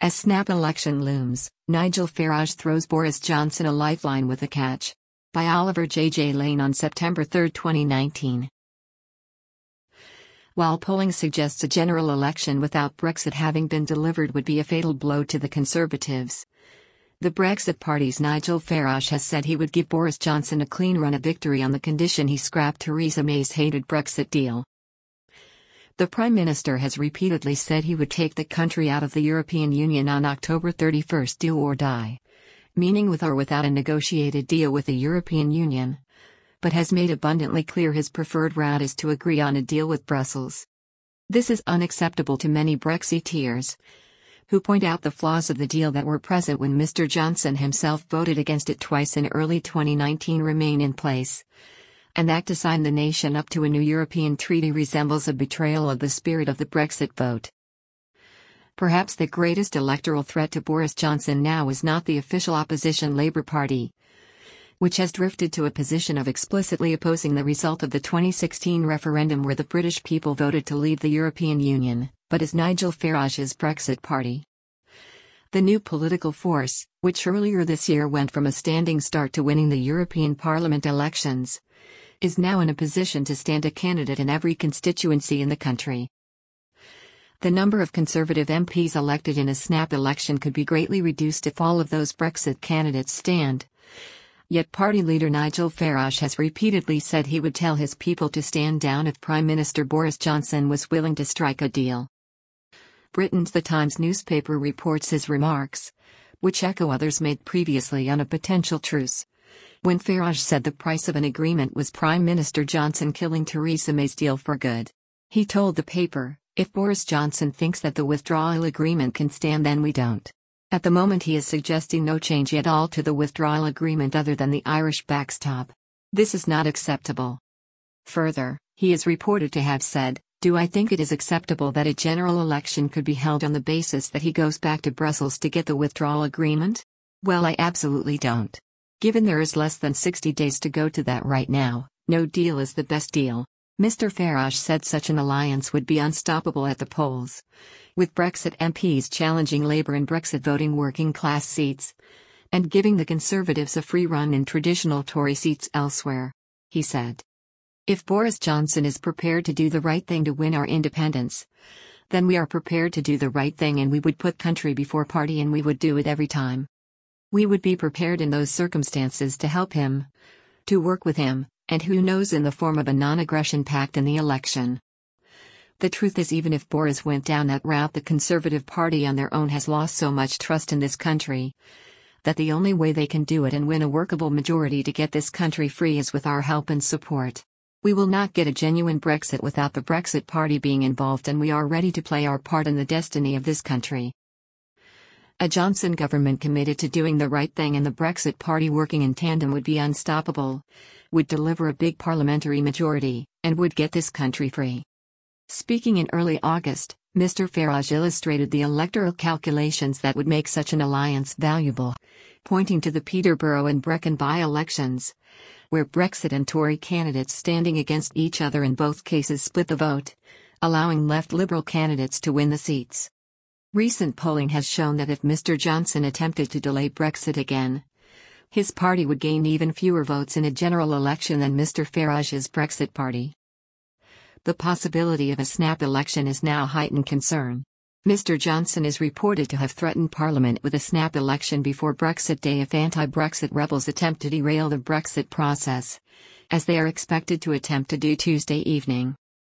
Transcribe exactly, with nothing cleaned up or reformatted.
As snap election looms, Nigel Farage throws Boris Johnson a lifeline with a catch. By Oliver J J Lane on September third, twenty nineteen. While polling suggests a general election without Brexit having been delivered would be a fatal blow to the Conservatives, the Brexit Party's Nigel Farage has said he would give Boris Johnson a clean run of victory on the condition he scrapped Theresa May's hated Brexit deal. The Prime Minister has repeatedly said he would take the country out of the European Union on October thirty-first, do or die, meaning with or without a negotiated deal with the European Union, but has made abundantly clear his preferred route is to agree on a deal with Brussels. This is unacceptable to many Brexiteers, who point out the flaws of the deal that were present when Mister Johnson himself voted against it twice in early twenty nineteen remain in place, and that to sign the nation up to a new European treaty resembles a betrayal of the spirit of the Brexit vote. Perhaps the greatest electoral threat to Boris Johnson now is not the official opposition Labour Party, which has drifted to a position of explicitly opposing the result of the twenty sixteen referendum where the British people voted to leave the European Union, but is Nigel Farage's Brexit Party. The new political force, which earlier this year went from a standing start to winning the European Parliament elections, is now in a position to stand a candidate in every constituency in the country. The number of Conservative M Ps elected in a snap election could be greatly reduced if all of those Brexit candidates stand. Yet party leader Nigel Farage has repeatedly said he would tell his people to stand down if Prime Minister Boris Johnson was willing to strike a deal. Britain's The Times newspaper reports his remarks, which echo others made previously on a potential truce, when Farage said the price of an agreement was Prime Minister Johnson killing Theresa May's deal for good. He told the paper, "If Boris Johnson thinks that the withdrawal agreement can stand, then we don't." At the moment he is suggesting no change at all to the withdrawal agreement other than the Irish backstop. This is not acceptable. Further, he is reported to have said, "Do I think it is acceptable that a general election could be held on the basis that he goes back to Brussels to get the withdrawal agreement? Well, I absolutely don't. Given there is less than sixty days to go to that right now, no deal is the best deal." Mister Farage said such an alliance would be unstoppable at the polls, with Brexit M Ps challenging Labour in Brexit voting working class seats, and giving the Conservatives a free run in traditional Tory seats elsewhere. He said, "If Boris Johnson is prepared to do the right thing to win our independence, then we are prepared to do the right thing, and we would put country before party, and we would do it every time. We would be prepared in those circumstances to help him, to work with him, and who knows, in the form of a non-aggression pact in the election." The truth is, even if Boris went down that route, the Conservative Party on their own has lost so much trust in this country that the only way they can do it and win a workable majority to get this country free is with our help and support. We will not get a genuine Brexit without the Brexit Party being involved, and we are ready to play our part in the destiny of this country. A Johnson government committed to doing the right thing and the Brexit Party working in tandem would be unstoppable, would deliver a big parliamentary majority, and would get this country free. Speaking in early August, Mister Farage illustrated the electoral calculations that would make such an alliance valuable, pointing to the Peterborough and Brecon by-elections, where Brexit and Tory candidates standing against each other in both cases split the vote, allowing left Liberal candidates to win the seats. Recent polling has shown that if Mister Johnson attempted to delay Brexit again, his party would gain even fewer votes in a general election than Mister Farage's Brexit Party. The possibility of a snap election is now heightened concern. Mister Johnson is reported to have threatened Parliament with a snap election before Brexit Day if anti-Brexit rebels attempt to derail the Brexit process, as they are expected to attempt to do Tuesday evening.